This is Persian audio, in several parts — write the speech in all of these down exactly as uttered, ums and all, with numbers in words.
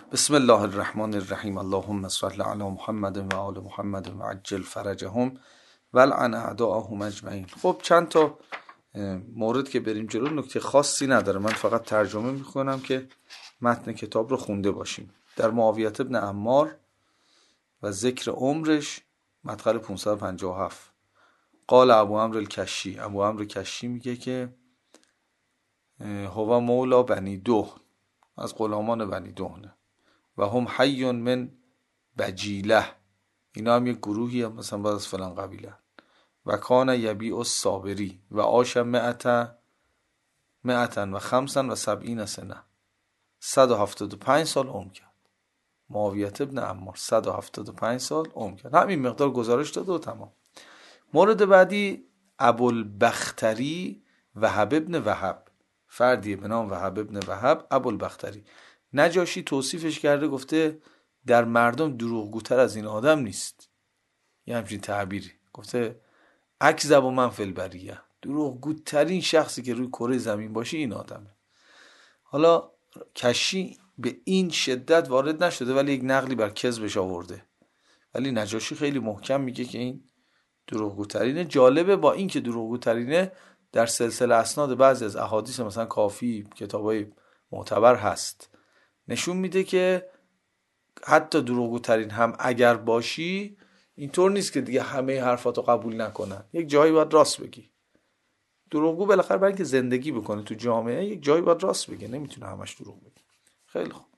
بسم الله الرحمن الرحیم. اللهم صل علی محمد و آل محمد و عجل فرجهم و لعن اعداءهم اجمعین. خب چند تا مورد که بریم جلو، نکته خاصی نداره، من فقط ترجمه میکنم که متن کتاب رو خونده باشیم. در معاویة ابن عمار و ذکر عمرش، مدخل پانصد و پنجاه و هفت، قال ابو عمرو الکشی، ابو عمرو کشی میگه که هو مولا بنی دهن، از غلامان بنی دهنه، و هم حی من بجیله، اینا هم یک گروهی هم مثلا باز از فلان قبیله، و کان یبیع الصابری و عاش مئتا مئتا و خمسا و سبعین سنه، صد و هفتاد و پنج سال عمر کرد. معاویة ابن عمار صد و هفتاد و پنج سال عمر کرد، همین مقدار گزارش داده و تمام. مورد بعدی ابوالبختری وهب ابن وهب، فردی به نام وهب ابن وهب ابوالبختری. نجاشی توصیفش کرده، گفته در مردم دروغگوتر از این آدم نیست، یه همچین تعبیری گفته، اکذب و من فی البریه، دروغگوترین شخصی که روی کره زمین باشه این آدمه. حالا کشی به این شدت وارد نشده ولی یک نقلی بر کذبش آورده، ولی نجاشی خیلی محکم میگه که این دروغگوترینه. جالبه با این که دروغگوترینه، در سلسله اسناد بعضی از احادیث مثلا کافی، کتابای معتبر هست، نشون میده که حتی دروغگوترین هم اگر باشی، اینطور نیست که دیگه همه حرفاتو قبول نکنن، یک جایی باید راست بگی. دروغگو بالاخره برای اینکه زندگی بکنه تو جامعه، یک جایی باید راست بگه، نمیتونه همش دروغ بگه. خیلی خوب،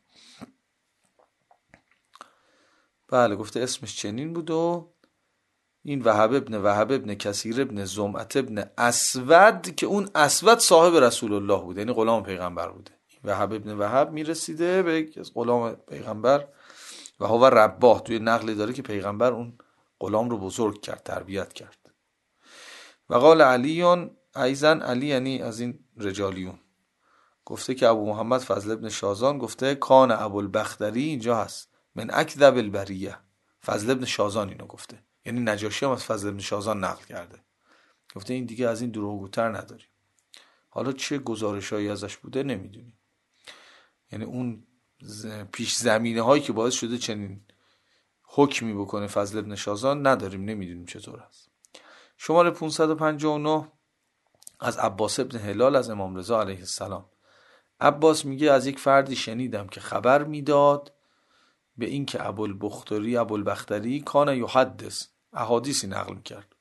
بله گفته اسمش چنین بود. و این وهب ابن وهب ابن کثیر ابن زمعت ابن اسود، که اون اسود صاحب رسول الله بود، یعنی غلام پیغمبر بوده. وهب ابن وهب میرسیده به یک از غلام پیغمبر و هو رباه، توی نقلی داره که پیغمبر اون غلام رو بزرگ کرد، تربیت کرد. و قال علیون ایزن، علی یعنی از این رجالیون، گفته که ابو محمد فضل ابن شازان گفته کان ابوالبختری، اینجا هست، من اکذب البریه. فضل ابن شازان اینو گفته، یعنی نجاشی هم از فضل ابن شازان نقل کرده، گفته این دیگه از این دروغگوتر نداریم. حالا چه گزارشایی ازش بوده نمیدونیم، یعنی اون پیش زمینه هایی که باعث شده چنین حکمی بکنه فضل ابن شازان نداریم، نمیدونیم چطور است. شماره پانصد و پنجاه و نه از عباس ابن هلال از امام رضا علیه السلام. عباس میگه از یک فردی شنیدم که خبر میداد به این که ابوالبختری ابوالبختری کان یحدث، احادیثی نقل میکرد.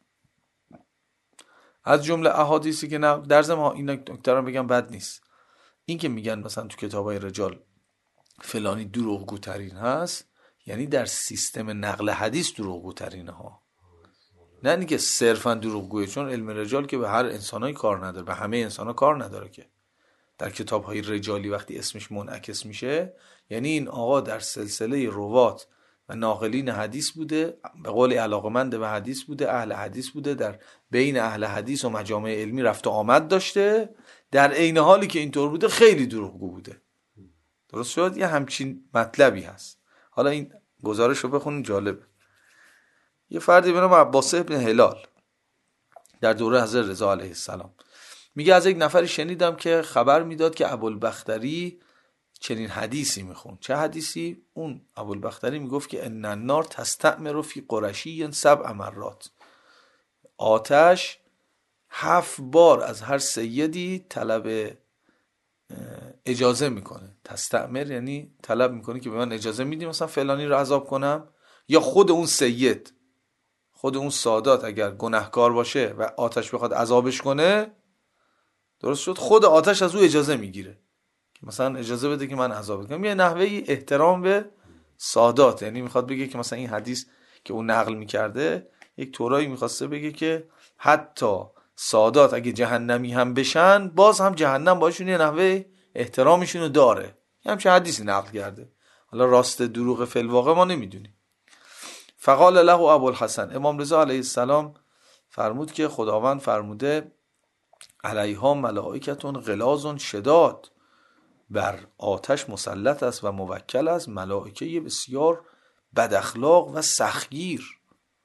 از جمله احادیثی که نقل در ضمن این نکته بگم بد نیست، این که میگن مثلا تو کتابای رجال فلانی دروغگوترین هست، یعنی در سیستم نقل حدیث دروغگوترینه ها، نه اینکه صرفا دروغگویه، چون علم رجال که به هر انسانایی کار نداره، به همه انسانا کار نداره که. در کتاب‌های رجالی وقتی اسمش منعکس میشه، یعنی این آقا در سلسله روات و ناقلین حدیث بوده، به قول علاقمند به حدیث بوده، اهل حدیث بوده، در بین اهل حدیث و مجامع علمی رفت و آمد داشته، در عین حالی که اینطور بوده خیلی دروغگو بوده. درست شد؟ یه همچین مطلبی هست. حالا این گزارش رو بخونین، جالبه. یه فردی به نام عباس ابن هلال در دوره حضرت رضا علیه السلام میگه از یک نفری شنیدم که خبر میداد که ابوالبختری چنین حدیثی میخون. چه حدیثی؟ اون ابوالبختری میگفت که ان النار تستعمر فی قرشی سبع مرات، آتش هفت بار از هر سیدی طلب اجازه میکنه. تستعمر یعنی طلب میکنه که به من اجازه میدی مثلا فلانی رو عذاب کنم، یا خود اون سید، خود اون سادات اگر گناهکار باشه و آتش بخواد عذابش کنه، درست شد، خود آتش از او اجازه میگیره که مثلا اجازه بده که من عذاب کنم. یه نحوه احترام به سادات، یعنی میخواد بگه که مثلا این حدیث که اون نقل میکرده یک طورایی میخواسته بگه که حتی سادات اگه جهنمی هم بشن، باز هم جهنم باشون یه نحوه احترامشونو داره. یه همچه حدیثی نقل کرده، حالا راست دروغ فی الواقع ما نمیدونیم. فقال له ابوالحسن، امام رضا علیه السلام فرمود که خداوند فرموده علیها ملائکتون غلاظ شداد، بر آتش مسلط است و موکل است ملائکه بسیار بد اخلاق و سختگیر.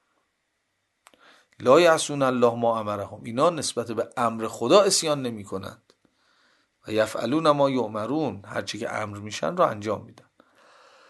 لا یعصون الله ما امرهم، اینا نسبت به امر خدا عصیان نمی کنند و یفعلون ما یؤمرون، هرچی که امر میشن رو انجام میدن.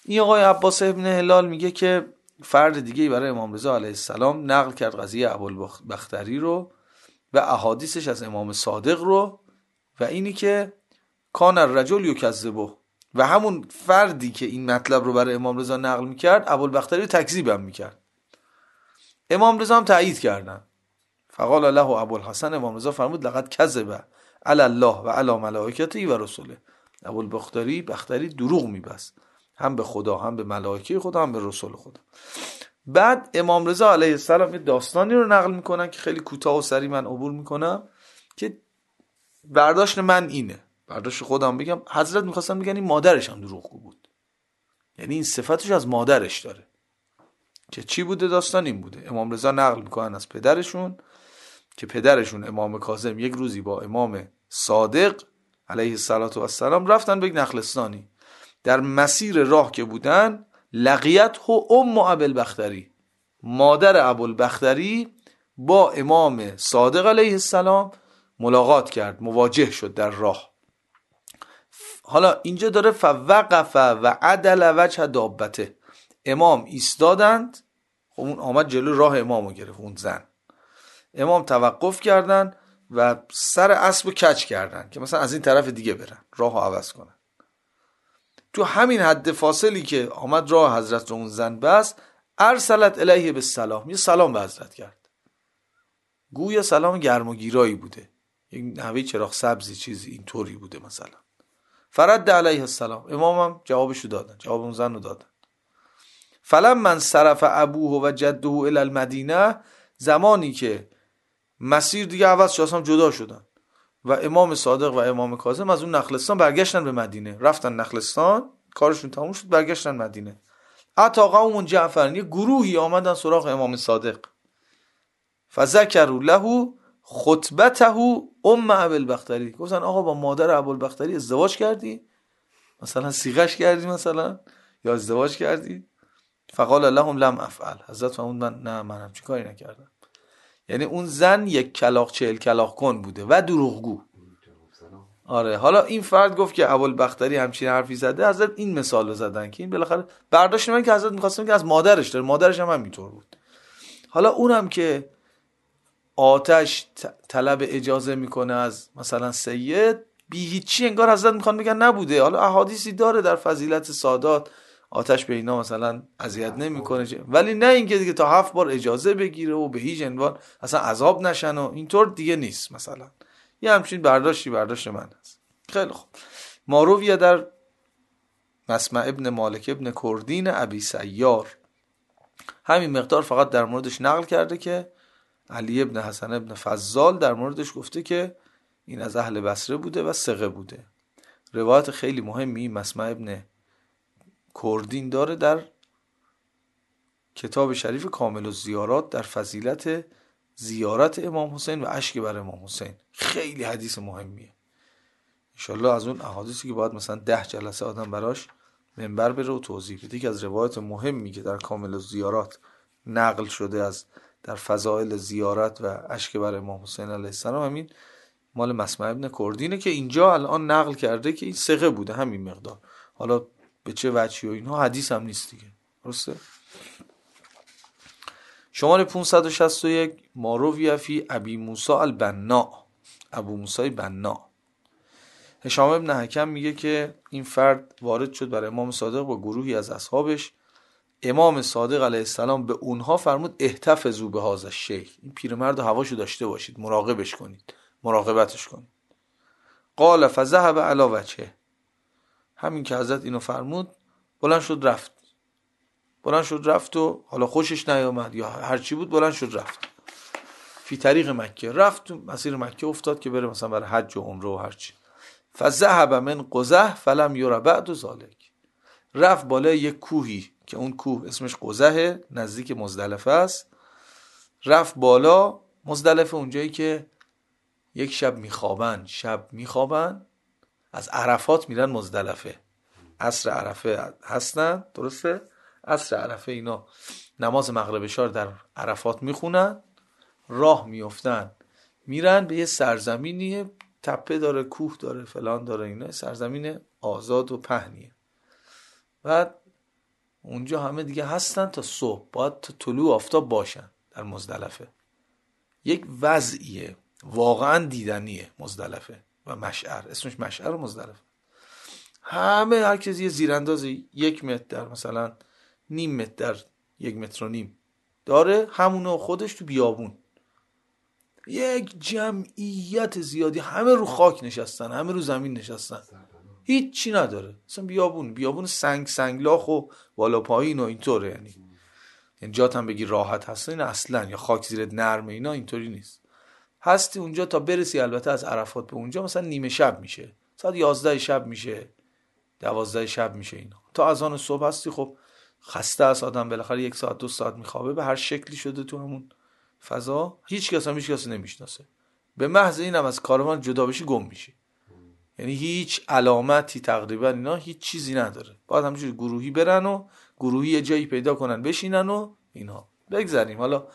این آقای عباس ابن هلال میگه که فرد دیگه برای امام رضا علیه السلام نقل کرد قضیه ابوالبختری رو و احادیثش از امام صادق رو و اینی که کان الرجل یکذبه، و همون فردی که این مطلب رو برای امام رضا نقل میکرد ابوالبختری رو تکذیب هم میکرد. امام رضا هم تایید کردن. فقال له ابوالحسن، امام رضا فرمود لقد کذب علی الله و علی ملائکته و رسوله. ابوالبختری بختری دروغ میبست، هم به خدا، هم به ملائکه خدا، هم به رسول خدا. بعد امام رضا علیه السلام یه داستانی رو نقل میکنن که خیلی کوتاه و سریع من عبور میکنم که برداشت من اینه، برداشت خودم بگم، حضرت میخواستن بگن این مادرش هم دروغگو بود، یعنی این صفتش از مادرش داره. که چی بوده داستان؟ این بوده امام رضا نقل میکنن از پدرشون که پدرشون امام کاظم یک روزی با امام صادق علیه السلام رفتن به یک نخلستانی. در مسیر راه که بودن لقیت هو ام ابوالبختری، مادر ابوالبختری با امام صادق علیه السلام ملاقات کرد، مواجه شد در راه. حالا اینجا داره فوقف و عدل وجه دابته، امام ایستادند، خب اون آمد جلو راه امامو گرفت، اون زن. امام توقف کردن و سر اسبو کج کردن که مثلا از این طرف دیگه برن، راهو عوض کنن. تو همین حد فاصلی که آمد راه حضرت رو اون زن بس، ارسلت الیه بالسلام، یه سلام به حضرت کرد، گویا سلام گرم و گیرایی بوده، یک نحوه چراغ سبزی چیزی اینطوری بوده مثلا. فرد علیه السلام، امام هم جوابشو دادن، جواب اون زن رو دادن. فلما انصرف ابوه و جده الی المدینه، زمانی که مسیر دیگه عوض شد، اصلا جدا شدن و امام صادق و امام کاظم از اون نخلستان برگشتن به مدینه، رفتن نخلستان، کارشون تموم شد، برگشتن مدینه. اتا قوم جعفر، یه گروهی آمدن سراغ امام صادق، فذکروا له خطبته ام ابوالبختری، گفتن آقا با مادر ابوالبختری ازدواج کردی؟ مثلا صیغش کردی مثلا، یا ازدواج کردی؟ فقال لهم لم افعل، حضرت فرمود من نه، من همچین کاری نکردم. یعنی اون زن یک کلاغ چهل کلاغ کن بوده و دروغگو. آره، حالا این فرد گفت که ابوالبختری همچین حرفی زده، حضرت این مثال رو زدن که این بالاخره برداشت من که حضرت می‌خواستن که از مادرش داره، مادرش هم همینطور بود. حالا اونم که آتش طلب اجازه میکنه از مثلا سید، بی هیچی انگار حضرت میخوان بگن نبوده. حالا احادیثی داره در فضیلت سادات، آتش به اینا مثلا اذیت نمیکنه، ولی نه اینکه دیگه تا هفت بار اجازه بگیره و به هیچ عنوان اصلا عذاب نشن و اینطور دیگه نیست. مثلا یه همچین برداشتی برداشت من هست. خیلی خوب. مارویه در مسمع ابن مالک ابن کردین ابی سیار همین مقدار فقط در موردش نقل کرده که علی ابن حسن ابن فضال در موردش گفته که این از اهل بصره بوده و ثقه بوده. روایت خیلی مهمی مسمع ابن کردین داره در کتاب شریف کامل الزیارات در فضیلت زیارت امام حسین و اشک بر امام حسین. خیلی حدیث مهمیه. انشالله از اون احادیثی که باید مثلا ده جلسه آدم براش منبر بره و توضیح بده، که از روایت مهمی که در کامل الزیارات نقل شده از در فضائل زیارت و اشک بر امام حسین علیه السلام، همین مال مسمع ابن کردینه که اینجا الان نقل کرده که این ثقه بوده همین مقدار. حالا به چه وجهی و اینها حدیث هم نیست دیگه. درسته؟ شماره پانصد و شصت و یک ماروی فی ابی موسی البنا، ابو موسی بنا. هشام ابن حکم میگه که این فرد وارد شد برای امام صادق با گروهی از اصحابش. امام صادق علیه السلام به اونها فرمود احتفظوا به هذا الشیخ، این پیرمرد هواشو داشته باشید، مراقبش کنید، مراقبتش کنید. قال فذهب علی وجهه، همین که حضرت اینو فرمود بلند شد رفت. بلند شد رفت و حالا خوشش نیامد یا هر چی بود، بلند شد رفت. فی طریق مکه، رفت مسیر مکه افتاد که بره مثلا برای حج و عمره و هر چی. فذهب من قزح فلم یرى بعد ذلک، رفت بالای یک کوهی که اون کوه اسمش قزح نزدیک مزدلفه است. رفت بالا مزدلفه، اونجایی که یک شب میخوابن، شب میخوابن، از عرفات میرن مزدلفه، عصر عرفه هستن، درسته؟ عصر عرفه اینا نماز مغرب شار در عرفات میخونن، راه میافتن میرن به یه سرزمینی، تپه داره، کوه داره، فلان داره، اینا سرزمین آزاد و پهنیه. بعد اونجا همه دیگه هستن تا صبح، باید تا طلوع آفتاب باشن در مزدلفه. یک وضعیه واقعا دیدنیه مزدلفه و مشعر، اسمش مشعر مزدلفه. همه هر کسی یه زیرانداز یک متر در مثلا نیم متر در یک متر و نیم داره، همونو خودش تو بیابون. یک جمعیت زیادی، همه رو خاک نشستن، همه رو زمین نشستن، هیچ چی نداره، اصلا بیابون بیابون سنگ سنگلاخ و بالا پایین و اینطوره. یعنی یعنی جات هم بگی راحت هست این اصلا، یا خاک زیرت نرمه، اینا اینطوری نیست. هستی اونجا تا برسی البته از عرفات به اونجا مثلا نیمه شب میشه، ساعت یازده شب میشه، دوازده شب میشه، اینا تا اذان صبح هستی. خب خسته است آدم، بالاخره یک ساعت دو ساعت میخوابه، به هر شکلی شده تو همون فضا، هیچ کس هم هیچ کس نمیشناسه. به محض اینم از کاروان جدا بشی گم میشی، یعنی هیچ علامتی تقریبا اینا هیچ چیزی نداره. باید همینجوری گروهی برن و گروهی یه جایی پیدا کنن بشینن و اینا. بگذاریم حالا.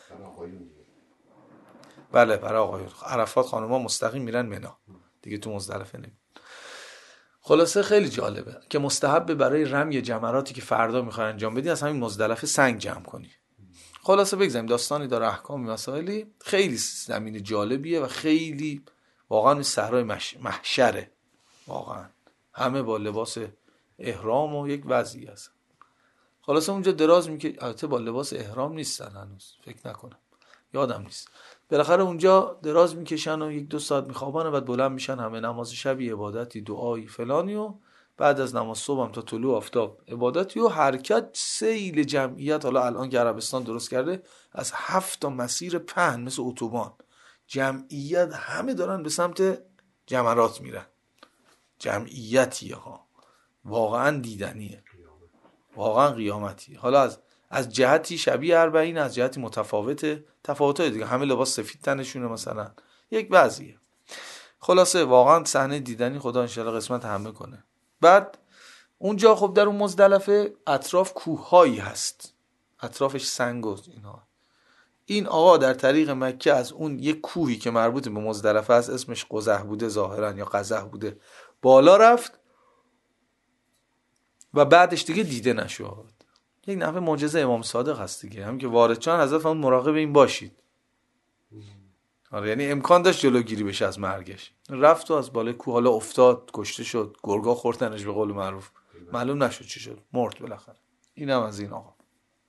بله برای آقایون. عرفات خانوما مستقیم میرن منا دیگه، تو مزدلفه نمی. خلاصه خیلی جالبه که مستحب برای رمی جمراتی که فردا میخوای انجام بدی از همین مزدلفه سنگ جمع کنی. خلاصه بگذاریم داستانی داره، احکام مسائلی خیلی زمین جالبیه و خیلی واقعا صحرای مش... محشره واقعا، همه با لباس احرام و یک وضعی هست. خلاصه اونجا دراز میکشه، البته با لباس احرام نیستن هنوز، فکر نکنم، یادم نیست. بالاخره اونجا دراز میکشن و یک دو ساعت میخوابن و بعد بلند میشن، همه نماز شبی، عبادتی، دعایی فلانی، و بعد از نماز صبح هم تا طلوع آفتاب عبادتی و حرکت. سیل جمعیت، حالا الان که عربستان درست کرده از هفت تا مسیر پهن مثل اتوبان، جمعیت همه دارن به سمت جمرات میرن. جمعیتیه ها، واقعا دیدنیه، واقعا قیامتی. حالا از از جهتی شبیه اربعین، از جهتی متفاوته، تفاوتای دیگه، همه لباس سفید تنشونه مثلا، یک وضعیه. خلاصه واقعا صحنه دیدنی، خدا انشالله قسمت همه کنه. بعد اونجا خب در اون مزدلفه اطراف کوههایی هست، اطرافش سنگ و اینها. این آقا در طریق مکه از اون یک کوهی که مربوط به مزدلفه است، اسمش قزح بوده ظاهرا یا قزح بوده، بالا رفت و بعدش دیگه دیده نشد. یک نفع معجزه امام صادق هست دیگه، هم که وارد شدن حضرت فرمود مراقب این باشید. آره، یعنی امکان داشت جلوگیری بشه از مرگش. رفت و از بالای کوه حالا افتاد، کشته شد، گرگا خوردنش به قول معروف، معلوم نشد چی شد، مرد بالاخره. اینم از این آقا.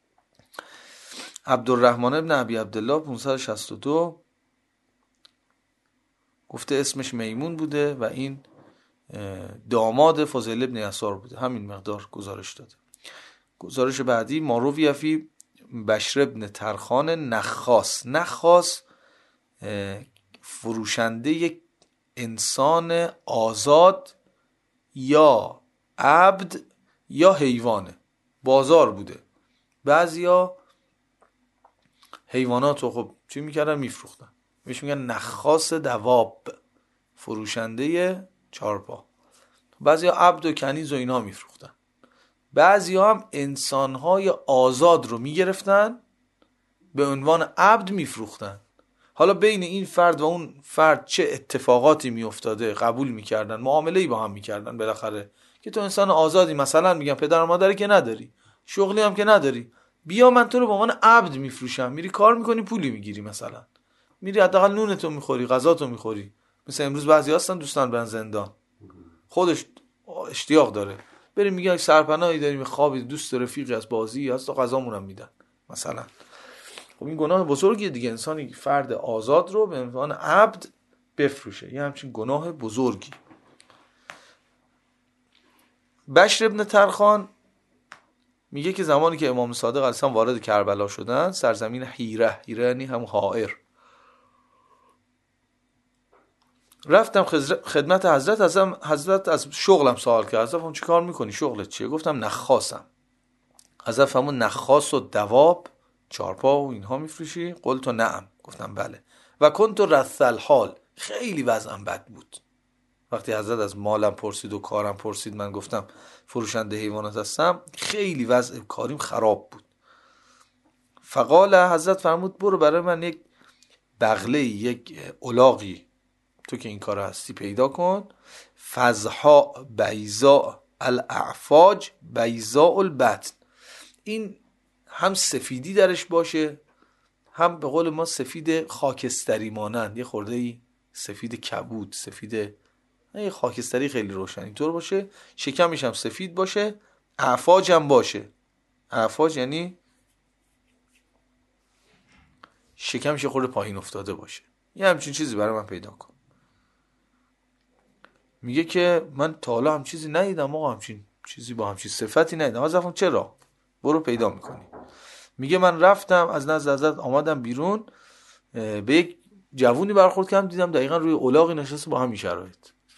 عبدالرحمن ابن ابی عبدالله پانصد و شصت و دو گفته اسمش میمون بوده و این داماد فضیل ابن یسار بوده، همین مقدار گزارش داده. گزارش بعدی ماروی فی بشر ابن ترخان نخاس. نخاس فروشنده یک انسان آزاد یا عبد یا حیوانه، بازار بوده. بعضیا حیوانات رو خب چی میکردن؟ میفروختن، بهش میگن نخاس دواب، فروشنده چارپا. بعضیا عبد و کنیز و اینا میفروختن. بعضیا هم انسانهای آزاد رو میگرفتن به عنوان عبد میفروختن. حالا بین این فرد و اون فرد چه اتفاقاتی میافتاده، قبول میکردن، معامله‌ای با هم میکردن بالاخره که تو انسان آزادی، مثلا میگن پدر و مادری که نداری، شغلی هم که نداری، بیا من تو رو به عنوان عبد میفروشم، میری کار میکنی پولی میگیری، مثلا میری حداقل نونتو میخوری، غذاتو میخوری. مثلا امروز بعضی هستن دوستان برن زندان، خودش اشتیاق داره بریم، میگه سرپناهی داریم، خوابی، دوست رفیقی از بازی هست، تا غذامون هم میدن مثلا. خب این گناه بزرگیه دیگه، انسانی فرد آزاد رو به عنوان عبد بفروشه، یه همچین گناه بزرگی. بشر ابن ترخان میگه که زمانی که امام صادق علیه السلام وارد کربلا شدن، سرزمین حیره، حیره یعنی هم حائر، رفتم خدمت حضرت. ازم حضرت از شغلم سوال کرد، حضرت اون چی کار میکنی، شغلت چیه؟ گفتم نخاسم. حضرت فرمود نخاس و دواب، چارپا و اینها میفروشی؟ قلت نعم، گفتم بله. و کنت رث الحال، خیلی وضعم بد بود. وقتی حضرت از مالم پرسید و کارم پرسید، من گفتم فروشنده حیوانات هستم، خیلی وضع کاریم خراب بود. فقال، حضرت فرمود برو برای من یک بغله، یک الاغی، تو که این کار هستی پیدا کن، فزها بیضاء الاعفاج بیضاء البطن، این هم سفیدی درش باشه، هم به قول ما سفید خاکستری مانند، یه خورده ای سفید کبود، سفید یه خاکستری خیلی روشن اینطور باشه، شکمش هم سفید باشه، اعفاج هم باشه. اعفاج یعنی شکمش یه خورده پایین افتاده باشه. یه همچین چیزی برای من پیدا کن. میگه که من تا حالا هم چیزی ندیدم آقا، همچین چیزی با همچین صفتی ندیدم. از رفتم چرا؟ برو پیدا میکنی. میگه من رفتم از نزد حضرت آمدم بیرون، به یک جوونی برخورد کردم، دیدم دقیقا روی الاغی نشسته با همین شرایط.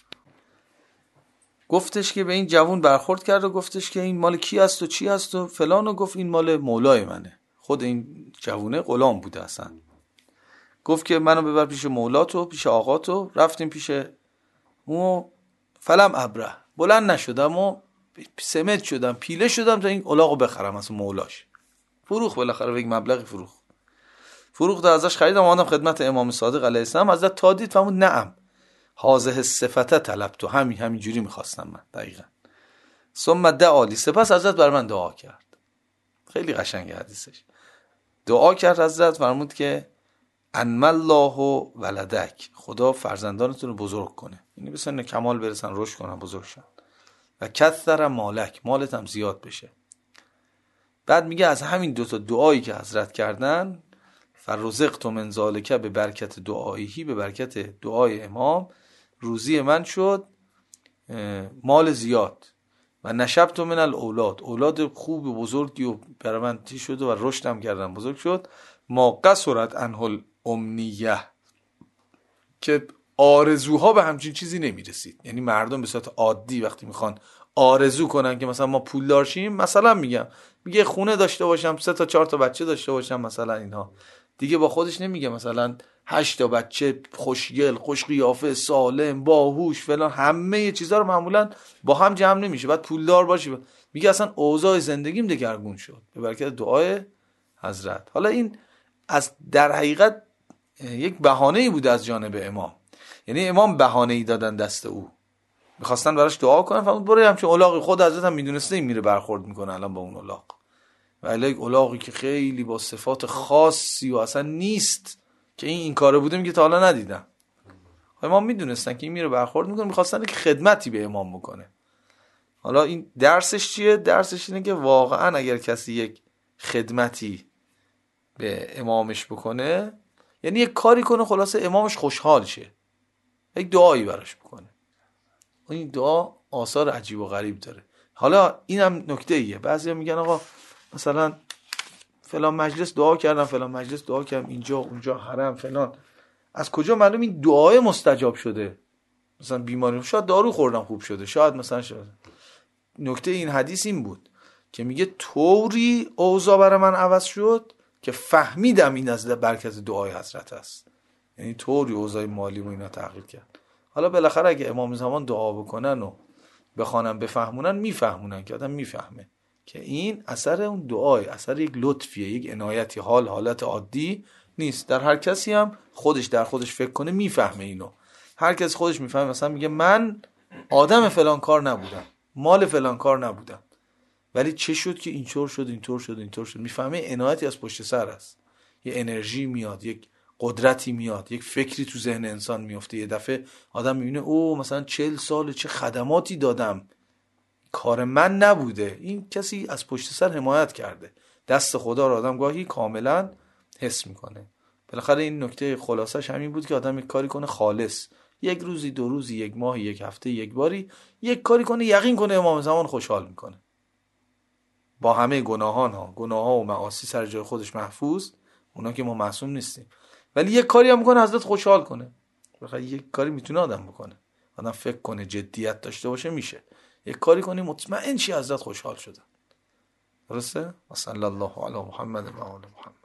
گفتش که به این جوون برخورد کرد و گفتش که این مال کی است و چی است و فلان، و گفت این مال مولای منه. خود این جوونه غلام بوده اصلا. گفت که منو ببر پیش مولاتو، پیش آقاتو. رفتیم پیش اون، فلم ابره، بلند نشدم و سمت شدم، پیله شدم تا این الاغو بخرم از مولاش. فروخ بالاخره، به یک مبلغی فروخ. فروخت ازش خریدم، آمدم خدمت امام صادق علیه السلام. حضرت تا دید فرمود نعم هذه صفته طلبت، همین همین جوری میخواستم من دقیقاً. ثم دعا لی، سپس حضرت بر من دعا کرد. خیلی قشنگه حدیثش. دعا کرد حضرت، فرمود که انم الله ولدک، خدا فرزندانتون رو بزرگ کنه، یعنی به سن کمال برسن، رشد کنن، بزرگ شن. و کثر مالک، مالت هم زیاد بشه. بعد میگه از همین دوتا دعایی که حضرت کردن، فرزقت من ذالک به برکت دعاییه، به برکت دعای امام روزی من شد مال زیاد. و نشبت من الاولاد، اولاد خوب و بزرگی و برای من تی شد و رشدم کردن، بزرگ شد. ما قصرت عنه الامنیه، که آرزوها به همچین چیزی نمیرسید. یعنی مردم به صورت عادی وقتی میخوان آرزو کنن که مثلا ما پولدار شیم، مثلا میگم میگه خونه داشته باشم، سه تا چهار تا بچه داشته باشم، مثلا اینها دیگه با خودش نمیگه مثلا هشت تا بچه خوشگل، خوش قیافه، سالم، باهوش فلان، همه چیزا رو معمولا با هم جمع نمیشه. بعد پولدار باشی. میگه اصلا اوضاع زندگیم دگرگون شد به برکت دعای حضرت. حالا این از در حقیقت یک بهانه‌ای بوده از جانب امام، یعنی امام بهانه‌ای دادن دست او، میخواستن براش دعا کنن، فرمود برو همچین الاغی. خود حضرت هم میدونسته این میره برخورد میکنه الان با اون الاغ، و الاغ الاغی که خیلی با صفات خاصی و اصلا نیست که این این کاره بوده، میگه تا حالا ندیدم. امام میدونستن که این میره برخورد میکنه، میخواستن که خدمتی به امام بکنه. حالا این درسش چیه؟ درسش اینه که واقعا اگر کسی یک خدمتی به امامش بکنه، یعنی یک کاری کنه خلاصه امامش خوشحال شه، یک دعایی براش بکنه، این دعا آثار عجیب و غریب داره. حالا اینم نکته ایه، بعضیا میگن آقا مثلا فلان مجلس دعا کردم، فلان مجلس دعا کردم، اینجا اونجا حرم فلان، از کجا معلوم این دعای مستجاب شده؟ مثلا بیماری، شاید دارو خوردم خوب شده، شاید مثلا شده. نکته این حدیث این بود که میگه طوری اوضاع برای من عوض شد که فهمیدم این از برکت دعای حضرت است. یعنی طوری اوضاع مالی و اینا تغییر کرد. حالا بالاخره اگه امام زمان دعا بکنن و بخوانن بفهمونن، میفهمونن که آدم میفهمه که این اثر اون دعای، اثر یک لطفیه، یک عنایتی، حال حالت عادی نیست. در هر کسی هم خودش در خودش فکر کنه میفهمه اینو. هر کس خودش میفهمه. مثلا میگه من آدم فلان کار نبودم، مال فلان کار نبودم، ولی چه شد که اینطور شد اینطور شد اینطور شد. میفهمه عنایتی از پشت سر است، یه انرژی میاد، یک قدرتی میاد، یک فکری تو ذهن انسان میفته. یه دفعه آدم میبینه او مثلا چهل سال چه خدماتی دادم، کار من نبوده، این کسی از پشت سر حمایت کرده. دست خدا رو آدم گاهی کاملا حس میکنه. بالاخره این نکته خلاصش همین بود که آدم یک کاری کنه خالص، یک روزی، دو روزی، یک ماه، یک هفته، یک باری یک کاری کنه، یقین کنه امام زمان خوشحال میکنه. با همه گناهان ها، گناه ها و معاصی سر جای خودش محفوظ، اونا که ما معصوم نیستیم، ولی یک کاری هم میکنه حضرت خوشحال کنه. بالاخره یک کاری میتونه آدم بکنه، آدم فکر کنه، جدیت داشته باشه، میشه یک کاری کنی مطمئن چی حضرت خوشحال شدن. درسته؟ صلی الله علی محمد و آل محمد.